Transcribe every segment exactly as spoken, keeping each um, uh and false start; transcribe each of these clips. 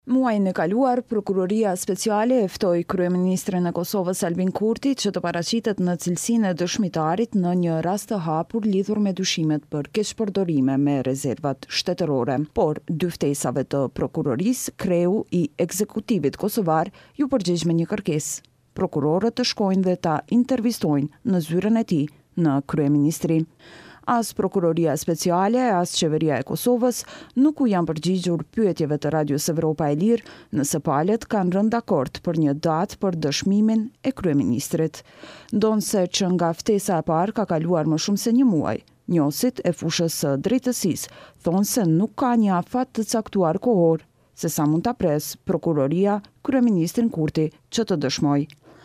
Muajin e kaluar, Prokuroria Speciale e ftoi kryeministrin e Kosovës Albin Kurti që të paraqitet në cilësinë e dëshmitarit në një rast të hapur lidhur me dyshimet për keqpërdorime me rezervat shtetërore. Por dy ftesave të prokurorisë, kreu i ekzekutivit kosovar ju përgjigj me një kërkesë. Prokurorët të shkojnë dhe ta intervistojnë në zyrën e tij në kryeministri. As Prokuroria Speciale, as Qeveria e Kosovës nuk u janë përgjigjur pyetjeve të Radios Evropa e Lirë nëse palët kanë rënë dakord për një datë për dëshmimin e kryeministrit. Ndonse që nga ftesa e parë ka kaluar më shumë se një muaj, njohësit e fushës së drejtësisë thonë se nuk ka një afat të caktuar kohor se sa mund ta pres Prokuroria kryeministrin Kurti që të dëshmojë.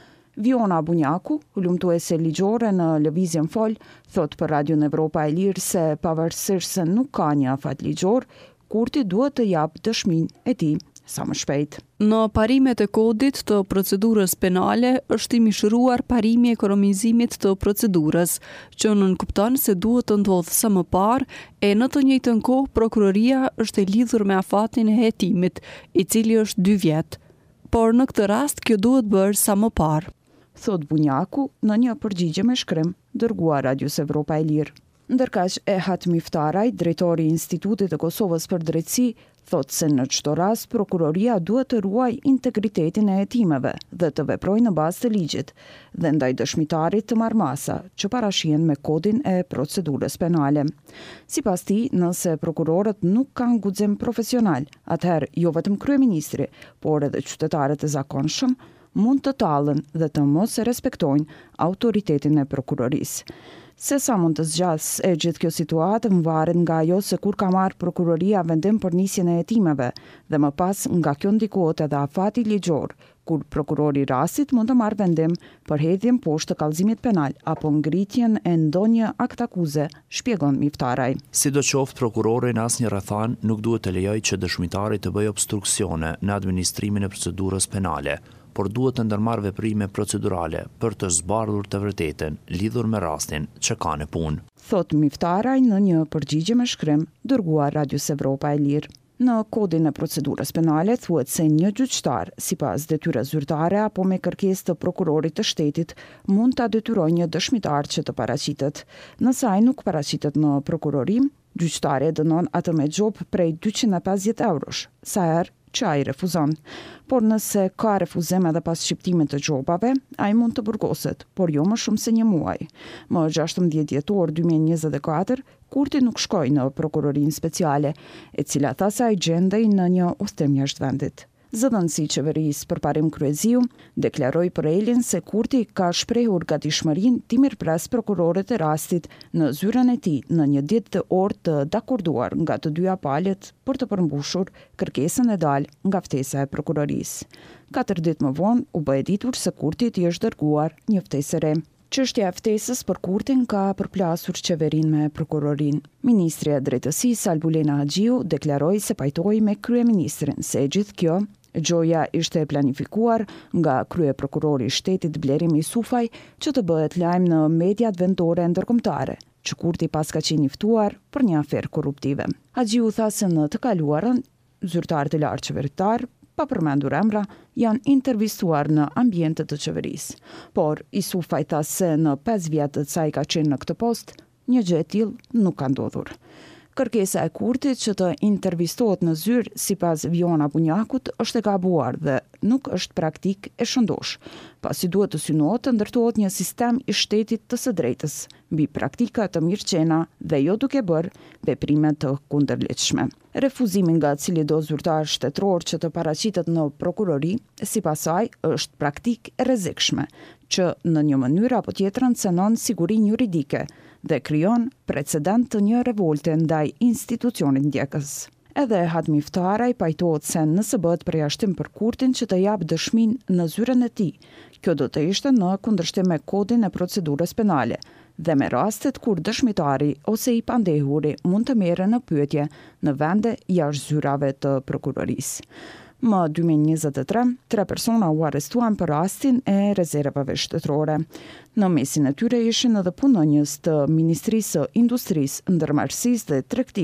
Viona Bunjaku, lumtuese ligjore në Lëvizjen Fol, thot për Radion Evropa e Lirë se pavarësisht se nuk ka një afat ligjor, Kurti duhet të jap dëshminë e tij sa më shpejt. Në parimet e kodit të procedurës penale është i mishëruar parimi i ekonomizimit të procedurës, që nënkupton se duhet të ndodhë sa më parë e në të njëjtën kohë prokuroria është e lidhur me afatin e hetimit, i cili është dy vjet. Por në këtë rast kjo duhet bërë sa më parë, thot Bunjaku në një përgjigje me shkrim dërguar Radios Evropa e Lirë. Ndërkaq Ehat Miftaraj, drejtori i Institutit të Kosovës për Drejtësi, thot se në çdo rast prokuroria duhet të ruaj integritetin e hetimeve dhe të veprojë në bazë të ligjit dhe ndaj dëshmitarit të marrmasa që parashihen me kodin e procedurës penale. Sipas tij, nëse prokurorët nuk kanë guxim profesional, atëherë jo vetëm kryeministri, por edhe qytetarët e zakonshëm mund të tallen dhe të mos e respektojnë autoritetin e prokurorisë. Se sa mund të zgjas e gjithë kjo situatë varet nga ajo se kur ka marrë prokuroria vendim për nisjen e hetimeve dhe më pas nga kjo ndikohet edhe afati ligjor, kur prokurori i rastit mund të marrë vendim për hedhjen poshtë të kallëzimit penal apo ngritjen e ndonjë akt akuze, shpjegon Miftaraj. Sidoqoftë prokurori në asnjë rrethan nuk duhet të lejojë që dëshmitari të bëjë obstruksione në administrimin e procedurës penale, por duhet të ndërmarrë veprime procedurale për të zbardhur të vërtetën lidhur me rastin që ka në punë. Thot Miftaraj në një përgjigje me shkrim dërguar Radios Evropa e Lirë. Në kodin e procedurës penale thuhet se një gjyqtar, sipas detyrës zyrtare apo me kërkesë të prokurorit të shtetit, mund ta detyrojë një dëshmitar që të paraqitet. Nëse ai nuk paraqitet në prokurorim, gjyqtari e dënon atë me xhop prej dyqind e pesëdhjetë eurosh, sa herë që ai refuzon. Por nëse ka refuzim edhe pas shqiptimit të xhopave, ai mund të burgoset, por jo më shumë se një muaj. Më gjashtëmbëdhjetë dhjetor dy mijë e njëzet e katër, Kurti nuk shkoi në prokurorinë speciale, e cila tha se ai gjendej në një udhëtim jashtë vendit. Zëdhënësi i qeverisë përparim kryeziu deklaroi për Elin se Kurti ka shprehur gatishmërinë të mirëpres prokurorët e rastit në zyrën e tij në një ditë të orë të dakorduar nga të dyja palët për të përmbushur kërkesën e dalë nga ftesa e prokurorisë. Katër ditë më vonë u bë e ditur se Kurtit i është dërguar një ftesë e re. Çështja e ftesës për Kurtin ka përplasur qeverinë me prokurorin. Ministri i Drejtësisë Albulena Haxhiu deklaroi se pajtoi me kryeministrin se e gjithë kjo gjoja ishte e planifikuar nga kryeprokurori i shtetit Blerim Isufaj që të bëhet lajm në mediat vendore ndërkombëtare, që Kurti pas ka qenë i ftuar për një aferë korruptive. Haxhiu tha se në të kaluarën zyrtarë të lartë qeveritar, pa përmendur emra, janë intervistuar në ambientet të qeverisë. Por Isufaj tha se në pesë vjetët sa i ka qenë në këtë post, një gjë e tillë nuk ka ndodhur. Kërkesa e Kurtit që të intervistohet në zyrë sipas Viona Bunjakut është e gabuar dhe nuk është praktik e shëndosh, pasi duhet të synohet të ndërtohet një sistem i shtetit të së drejtës mbi praktika të mirëqena dhe jo duke bërë veprime të kundërligjshme. Refuzimi nga cilido zyrtar shtetëror që të paraqitet në prokurori, sipas saj, është praktik e rrezikshme, që në një mënyrë apo tjetrën cënon sigurinë juridike dhe krijon precedent të një revolte ndaj institucionit ndjekës. Edhe Ehat Miftaraj pajtohet se nëse bëhet përjashtim për Kurtin që të jap dëshminë në zyrën e tij, kjo do të ishte në kundërshtim me kodin e procedurës penale dhe me rastet kur dëshmitari ose i pandehuri mund të merren në pyetje në vende jashtë zyrave të prokurorisë. Më dy mijë e njëzet e tre, tre persona u arrestuan për rastin e rezervave shtetërore. Në mesin e tyre ishin edhe punonjës të Ministrisë së Industrisë, Ndërmarrësisë dhe Tregtisë,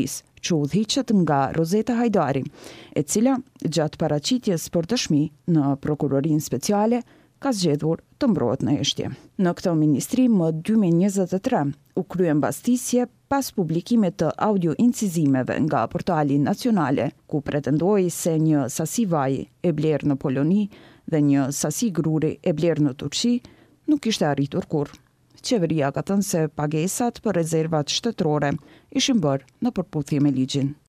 që udhëhiqet nga Rozeta Hajdari, e cila gjatë paraqitjes për dëshmi në prokurorinë speciale ka zgjedhur të mbrohet në heshtje. Në këtë ministri më dy mijë e njëzet e tre u krye mbastisje pas publikimit të audio incizimeve nga portali nacionale, ku pretendoi se një sasi vaji e blerë në Poloni dhe një sasi gruri e blerë në Turqi nuk ishte arritur kurrë. Qeveria ka thënë se pagesat për rezervat shtetërore ishin bërë në përputhje me ligjin.